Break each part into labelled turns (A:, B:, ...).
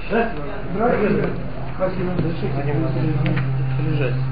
A: Здравствуйте. Спасибо. Лежать.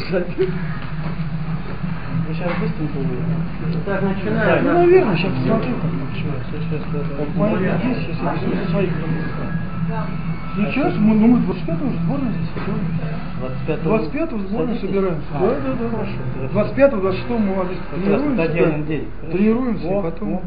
A: Мы сейчас быстренько выйдем. Так, начинаем. Ну, наверное, сейчас посмотрю, как сейчас. Мои есть, сейчас я без своих. Сейчас мы 25-го уже сборная здесь. 25-го сборную собираемся. Да. Хорошо. 25-го, 26-го мы вот здесь тренируемся, и потом.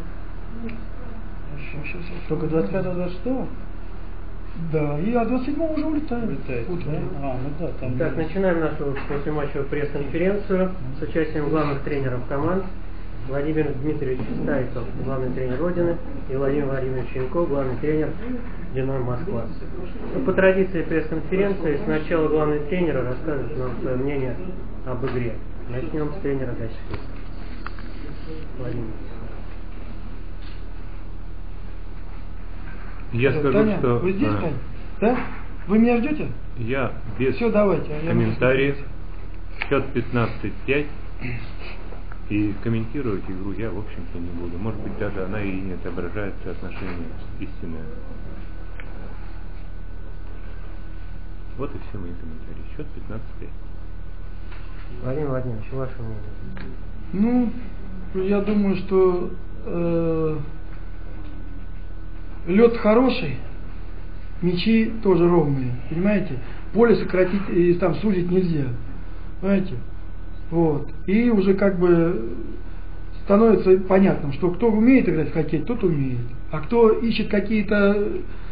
B: Только 25-го, 26-го?
A: Да, и 27-го уже улетаем.
C: Так, начинаем нашу послематчевую пресс-конференцию с участием главных тренеров команд. Владимир Дмитриевич Стариков, главный тренер Родины, и Владимир Владимирович Янко, главный тренер Динамо Москва. По традиции пресс-конференции сначала главный тренер расскажет нам свое мнение об игре. Начнем с тренера Дачи. Владимир.
D: Я скажу,
A: Таня,
D: что...
A: вы здесь, Тань? Да? Вы меня ждете?
D: Я без
A: Все, давайте,
D: комментариев. Счет 15-5. И комментировать игру я, в общем-то, не буду. Может быть, даже она и не отображает соотношение истинное. Вот и все мои комментарии. Счет 15-5.
C: Владимир Владимирович, ваше мнение?
A: Ну, я думаю, что лед хороший, мячи тоже ровные, понимаете? Поле сократить и там сузить нельзя, понимаете? Вот. И уже как бы становится понятным, что кто умеет играть в хоккей, тот умеет. А кто ищет какие-то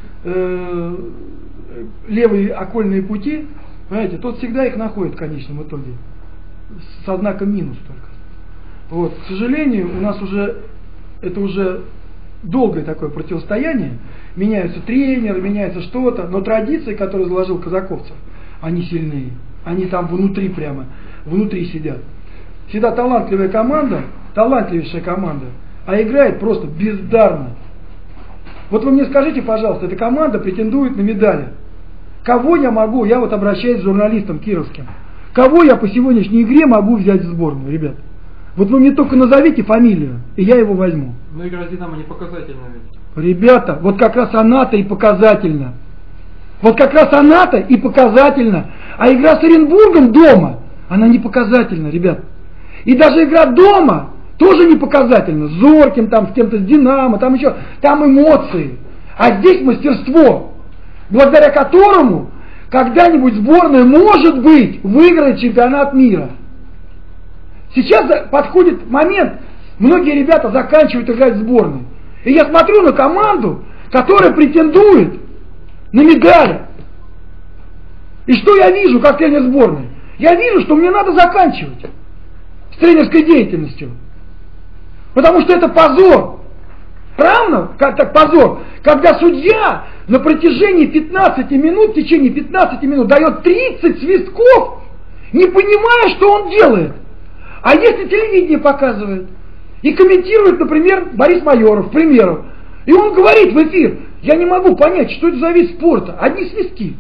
A: левые окольные пути, понимаете, тот всегда их находит в конечном итоге. Со знаком минус только. Вот. К сожалению, у нас это уже долгое такое противостояние. Меняются тренеры, меняется что-то, но традиции, которые заложил Казаковцев, они сильные. Они там внутри сидят. Всегда талантливая команда, талантливейшая команда, а играет просто бездарно. Вот вы мне скажите, пожалуйста, эта команда претендует на медали. Кого я вот обращаюсь к журналистам кировским, кого я по сегодняшней игре могу взять в сборную, ребят? Вот вы мне только назовите фамилию, и я его возьму.
B: Но игра с Динамо не показательна ведь.
A: Ребята, вот как раз она-то и показательна. Вот как раз она-то и показательна. А игра с Оренбургом дома, она не показательна, ребят. И даже игра дома тоже не показательна. С Зорким, там, с кем-то, с Динамо, там еще, там эмоции. А здесь мастерство, благодаря которому когда-нибудь сборная, может быть, выиграет чемпионат мира. Сейчас подходит момент, многие ребята заканчивают играть в сборной. И я смотрю на команду, которая претендует на медали. И что я вижу, как тренер сборной? Я вижу, что мне надо заканчивать с тренерской деятельностью. Потому что это позор. Правильно? Как так позор? Когда судья на протяжении 15 минут, в течение 15 минут дает 30 свистков, не понимая, что он делает. А если телевидение показывает и комментирует, например, Борис Майоров, к примеру, и он говорит в эфир: я не могу понять, что это за вид спорта, одни свистки.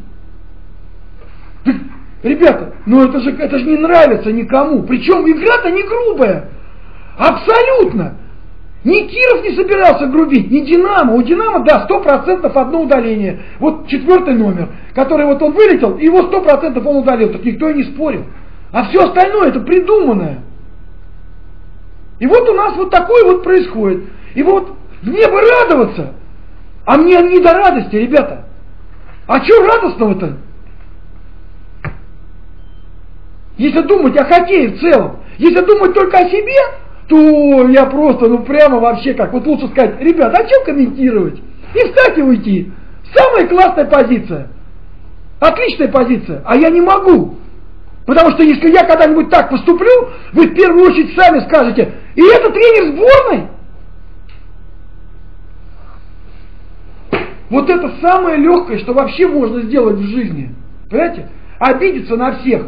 A: Ребята, ну это же не нравится никому. Причем игра-то не грубая. Абсолютно. Ни Киров не собирался грубить, ни Динамо. У Динамо, да, 100% одно удаление. Вот 4 номер, который вот он вылетел, его 100% он удалил. Так никто и не спорил. А все остальное это придуманное. И вот у нас вот такое вот происходит. И вот мне бы радоваться, а мне не до радости, ребята. А что радостного-то? Если думать о хоккее в целом, если думать только о себе, то я просто, прямо вообще как, вот лучше сказать: ребят, а что комментировать? И встать и уйти. Самая классная позиция. Отличная позиция. А я не могу. Потому что если я когда-нибудь так поступлю, вы в первую очередь сами скажете: и это тренер сборной? Вот это самое легкое, что вообще можно сделать в жизни. Понимаете? Обидеться на всех.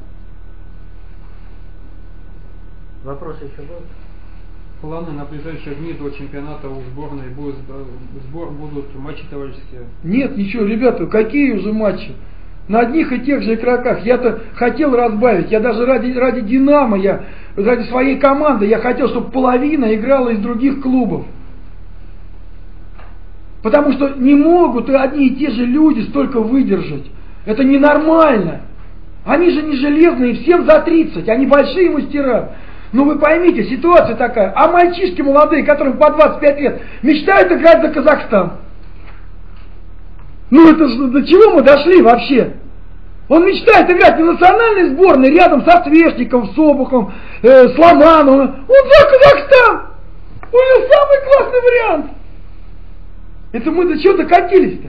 C: Вопросы еще будут?
B: Планы на ближайшие дни до чемпионата у сборной будут матчи товарищеские?
A: Нет, ничего, ребята, какие уже матчи? На одних и тех же игроках. Я-то хотел разбавить. Я даже ради Динамо, ради своей команды, я хотел, чтобы половина играла из других клубов. Потому что не могут и одни и те же люди столько выдержать. Это ненормально. Они же не железные, всем за 30, они большие мастера. Ну вы поймите, ситуация такая. А мальчишки молодые, которым по 25 лет, мечтают играть за Казахстан. Ну это же до чего мы дошли вообще? Он мечтает играть в национальной сборной рядом со Свешниковым, с Обуховым, с Ломановым. Он за Казахстан! У него самый классный вариант. Это мы до чего докатились-то?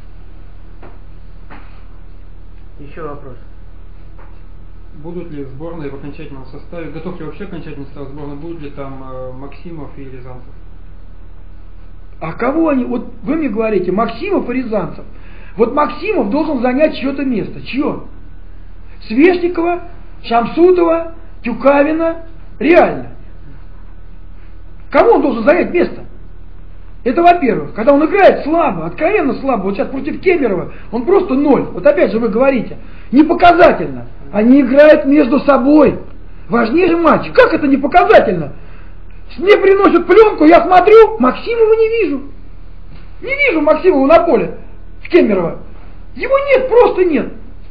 C: Еще вопрос.
B: Будут ли сборные в окончательном составе, готов ли вообще окончательный состав сборной, будут ли там Максимов и Рязанцев?
A: А кого они, вот вы мне говорите, Максимов и Рязанцев. Вот Максимов должен занять чье-то место. Чье? Свешникова, Шамсутова, Тюкавина. Реально. Кому он должен занять место? Это во-первых. Когда он играет слабо, откровенно слабо. Вот сейчас против Кемерова он просто ноль. Вот опять же вы говорите. Не показательно. Они играют между собой. Важнейший матч. Как это не показательно? Мне приносят пленку, я смотрю, Максимова не вижу. Не вижу Максимова на поле. В Кемерово. Его нет, просто нет.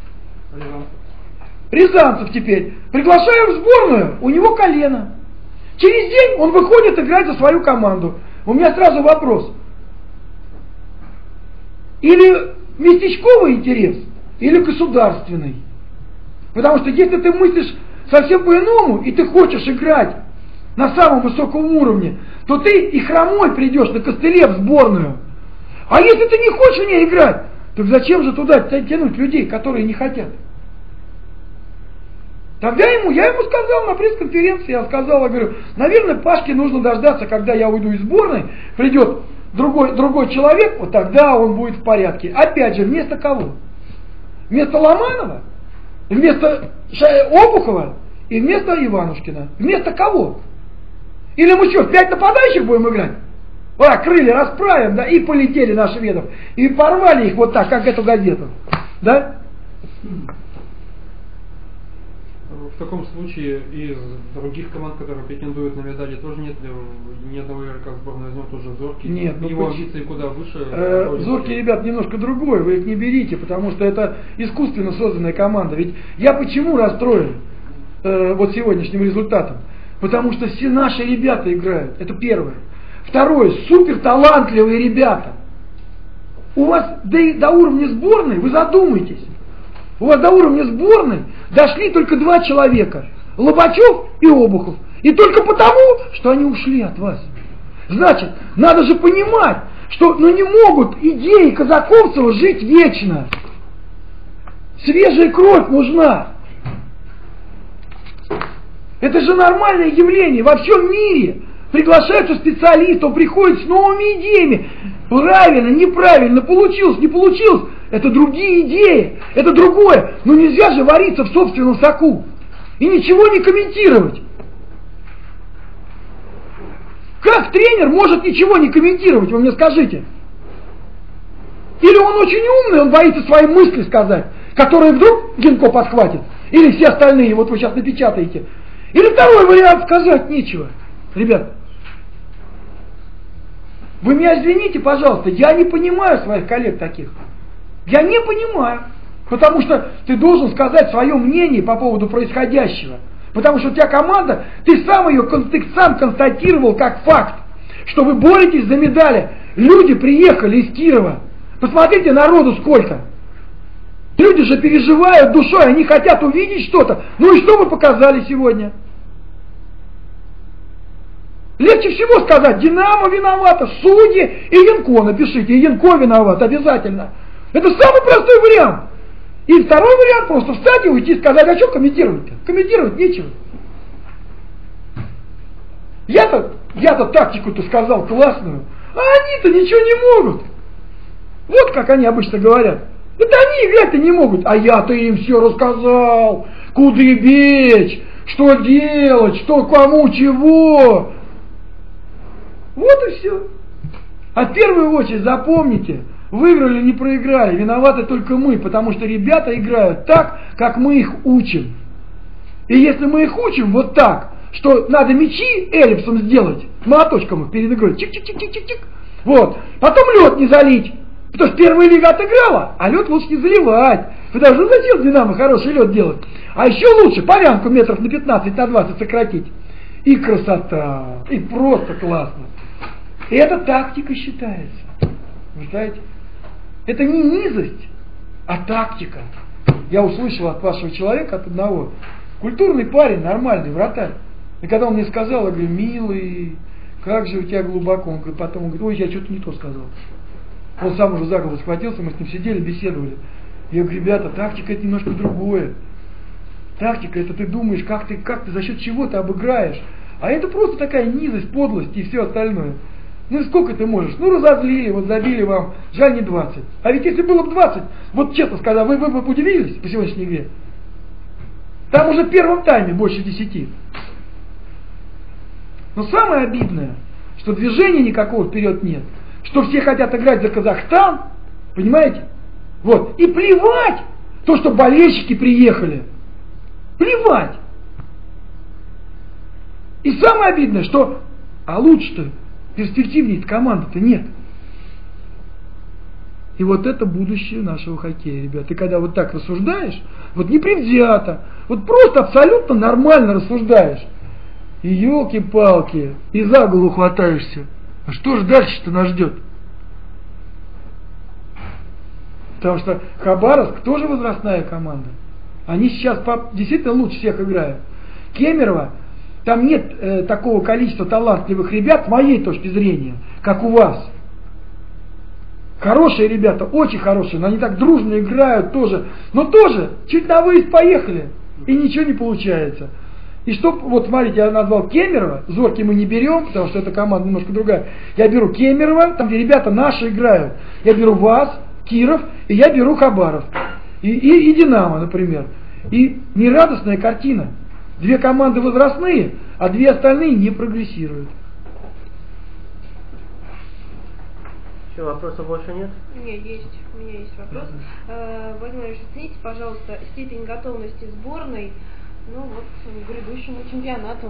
A: Рязанцев теперь. Приглашаю в сборную, у него колено. Через день он выходит играть за свою команду. У меня сразу вопрос. Или местечковый интерес, или государственный. Потому что если ты мыслишь совсем по-иному, и ты хочешь играть на самом высоком уровне, то ты и хромой придешь на костыле в сборную. А если ты не хочешь в ней играть, так зачем же туда тянуть людей, которые не хотят? Тогда я ему сказал на пресс-конференции, я говорю, наверное, Пашке нужно дождаться, когда я уйду из сборной, придет другой человек, вот тогда он будет в порядке. Опять же, вместо кого? Вместо Ломанова? Вместо Обухова? И вместо Иванушкина? Вместо кого? Или мы что, в 5 нападающих будем играть? Крылья расправим, да, и полетели на шведов. И порвали их вот так, как эту газету. Да?
B: В таком случае из других команд, которые претендуют на медали, тоже нет ни одного игрока в сборной, возьмем тоже Зоркий.
A: Нет,
B: его амбиции куда выше.
A: Зоркий, ребят, немножко другой, вы их не берите, потому что это искусственно созданная команда. Ведь я почему расстроен вот сегодняшним результатом? Потому что все наши ребята играют, это первое. Второе, супер талантливые ребята. У вас до уровня сборной, вы задумайтесь, у вас до уровня сборной дошли только 2 человека. Лобачев и Обухов. И только потому, что они ушли от вас. Значит, надо же понимать, что не могут идеи Казаковцева жить вечно. Свежая кровь нужна. Это же нормальное явление во всем мире. Приглашаются специалисты, он приходит с новыми идеями. Правильно, неправильно, получилось, не получилось. Это другие идеи, это другое. Но нельзя же вариться в собственном соку и ничего не комментировать. Как тренер может ничего не комментировать, вы мне скажите? Или он очень умный, он боится свои мысли сказать, которые вдруг Генко подхватит, или все остальные, вот вы сейчас напечатаете. Или второй вариант, сказать нечего. Ребят, вы меня извините, пожалуйста, я не понимаю своих коллег таких. Я не понимаю. Потому что ты должен сказать свое мнение по поводу происходящего. Потому что у тебя команда, ты сам констатировал как факт, что вы боретесь за медали. Люди приехали из Кирова. Посмотрите, народу сколько. Люди же переживают душой, они хотят увидеть что-то. Ну и что вы показали сегодня? Легче всего сказать, Динамо виновата, судьи и Янко напишите, и Янко виноват обязательно. Это самый простой вариант. И второй вариант просто встать и уйти и сказать, а что комментировать-то? Комментировать нечего. Я-то тактику-то сказал классную, а они-то ничего не могут. Вот как они обычно говорят. Это они играть-то не могут, а я-то им все рассказал. Куда бечь, что делать, что кому чего. Вот и все. А в первую очередь запомните, выиграли, не проиграли, виноваты только мы, потому что ребята играют так, как мы их учим. И если мы их учим вот так, что надо мячи эллипсом сделать, молоточком их перед игрой, чик-чик-чик-чик-чик, Вот. Потом лед не залить. Потому что первая лига отыграла, а лед лучше не заливать. Потому что зачем Динамо хороший лед делать? А еще лучше полянку метров на 15, на 20 сократить. И красота, и просто классно. И это тактика считается. Вы знаете? Это не низость, а тактика. Я услышал от вашего человека, от одного. Культурный парень, нормальный, вратарь. И когда он мне сказал, я говорю, милый, как же у тебя глубоко. Он говорит, потом он говорит, ой, я что-то не то сказал. Он сам уже за голову схватился, мы с ним сидели, беседовали. Я говорю, ребята, тактика это немножко другое. Тактика это ты думаешь, как ты за счет чего ты обыграешь. А это просто такая низость, подлость и все остальное. Ну и сколько ты можешь? Ну разозлили, вот забили вам, жаль не 20. А ведь если было бы 20, вот честно сказать, вы бы удивились по сегодняшней игре? Там уже в первом тайме больше 10. Но самое обидное, что движения никакого вперед нет. Что все хотят играть за Казахстан, понимаете? Вот. И плевать то, что болельщики приехали. Плевать. И самое обидное, что а лучше-то, перспективнее-то команды-то нет. И вот это будущее нашего хоккея, ребят. И когда вот так рассуждаешь, вот непредвзято, вот просто абсолютно нормально рассуждаешь, и елки-палки, и за голову хватаешься. А что же дальше-то нас ждет? Потому что Хабаровск тоже возрастная команда. Они сейчас действительно лучше всех играют. Кемерово, там нет такого количества талантливых ребят, с моей точки зрения, как у вас. Хорошие ребята, очень хорошие, но они так дружно играют тоже. Но тоже, чуть на выезд поехали, и ничего не получается. И что, вот смотрите, я назвал Кемерово, Зорки мы не берем, потому что эта команда немножко другая. Я беру Кемерово, там где ребята наши играют. Я беру вас, Киров, и я беру Хабаровск. И Динамо, например. И нерадостная картина. Две команды возрастные, а две остальные не прогрессируют.
C: Еще вопросов больше нет?
E: Нет, есть. У меня есть вопрос. Владимир Ильич, оцените, пожалуйста, степень готовности сборной, ну вот, к грядущему чемпионату.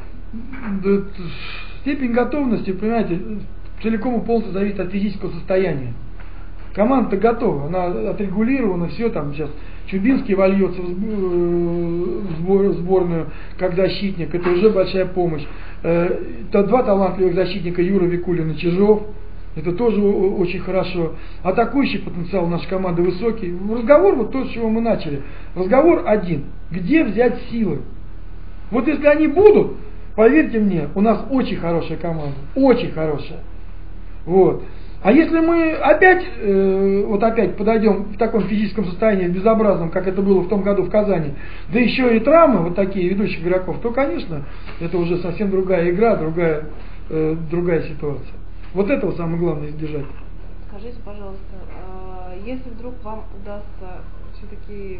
A: Степень готовности, понимаете, целиком и полностью зависит от физического состояния. Команда-то готова, она отрегулирована, все там сейчас. Чубинский вольется в сборную как защитник, это уже большая помощь. Два талантливых защитника, Юра Викулин и Чижов, это тоже очень хорошо. Атакующий потенциал нашей команды высокий. Разговор, вот то, с чего мы начали. Разговор один. Где взять силы? Вот если они будут, поверьте мне, у нас очень хорошая команда. Очень хорошая. Вот. А если мы опять подойдем в таком физическом состоянии, безобразном, как это было в том году в Казани, да еще и травмы, вот такие ведущих игроков, то, конечно, это уже совсем другая игра, другая ситуация. Вот этого самое главное избежать.
E: Скажите, пожалуйста, если вдруг вам удастся все-таки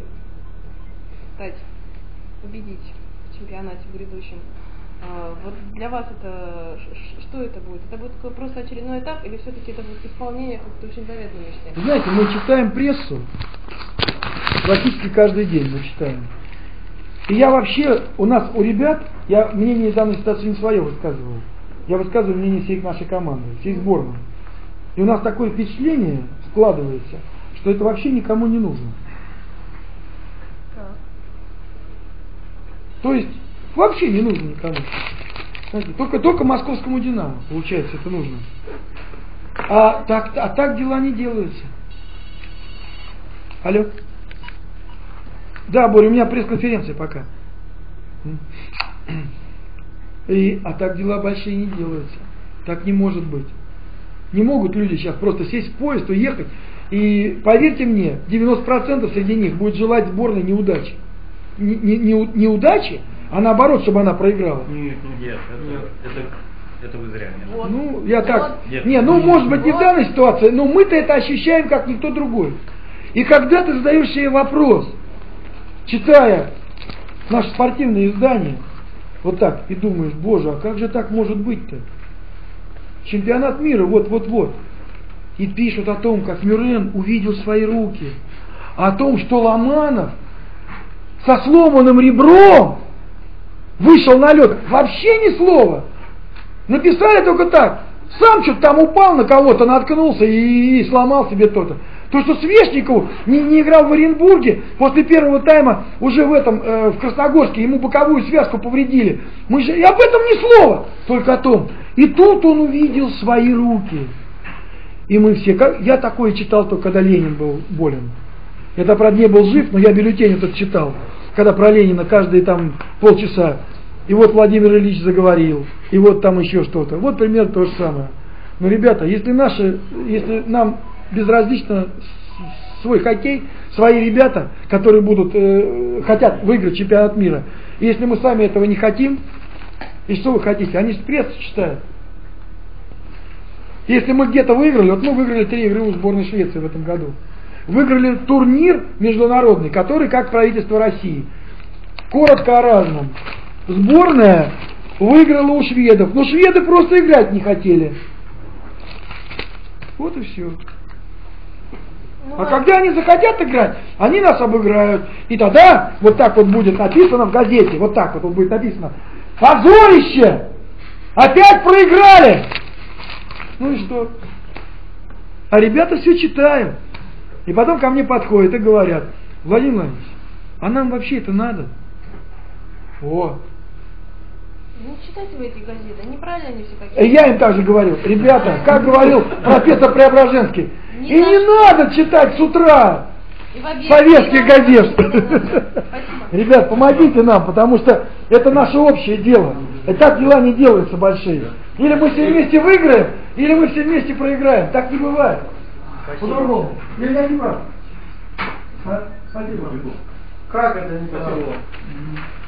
E: победить в чемпионате в грядущем, вот для вас это что это будет? Это будет просто очередной этап или все-таки это будет исполнение как-то очень заветной мечты?
A: Знаете, мы читаем прессу практически каждый день мы читаем. И я вообще, у ребят, я мнение данной ситуации не свое высказываю. Я высказываю мнение всей нашей команды, всей сборной. И у нас такое впечатление складывается, что это вообще никому не нужно. То есть вообще не нужно никому. Знаете, только московскому Динамо, получается, это нужно. А так дела не делаются. Алло? Да, Боря, у меня пресс-конференция пока. А так дела большие не делаются. Так не может быть. Не могут люди сейчас просто сесть в поезд, уехать. И поверьте мне, 90% среди них будет желать сборной неудачи. Неудачи, а наоборот, чтобы она проиграла.
F: Нет, это вы зря.
E: Вот.
A: Ну, я так.
F: Нет.
A: Может быть, не в данной ситуации, но мы-то это ощущаем, как никто другой. И когда ты задаешь себе вопрос, читая наши спортивные издания, вот так, и думаешь, боже, а как же так может быть-то? Чемпионат мира, вот. И пишут о том, как Мюррен увидел свои руки. О том, что Ломанов со сломанным ребром вышел на лед. Вообще ни слова. Написали только так. Сам что-то там упал на кого-то, наткнулся и сломал себе то-то. То, что Свешников не играл в Оренбурге, после первого тайма уже в Красногорске ему боковую связку повредили. И об этом ни слова, только о том. И тут он увидел свои руки. И мы все, я такое читал только когда Ленин был болен. Я, правда, не был жив, но я бюллетень этот читал, когда про Ленина каждые там полчаса. И вот Владимир Ильич заговорил, и вот там еще что-то. Вот примерно то же самое. Но, ребята, если нам безразлично свой хоккей, свои ребята, которые хотят выиграть чемпионат мира, и если мы сами этого не хотим, и что вы хотите? Они же пресс читают. Если мы где-то выиграли, вот мы выиграли 3 игры у сборной Швеции в этом году. Выиграли турнир международный, который как правительство России. Коротко о разном. Сборная выиграла у шведов, но шведы просто играть не хотели. Вот и все. А когда они захотят играть, они нас обыграют. И тогда вот так вот будет написано в газете, вот так вот будет написано: позорище! Опять проиграли! Ну и что? А ребята все читают. И потом ко мне подходят и говорят: Владимир Владимирович, а нам вообще это надо? О.
E: Не читайте вы эти газеты, неправильно они все какие-то.
A: Я им также говорил: ребята, как говорил профессор Преображенский, и не надо читать с утра советских газет. Ребят, помогите нам, потому что это наше общее дело. И так дела не делаются большие. Или мы все вместе выиграем, или мы все вместе проиграем. Так не бывает. По-другому. Или я не прав? Спасибо.
C: Как это не по-другому?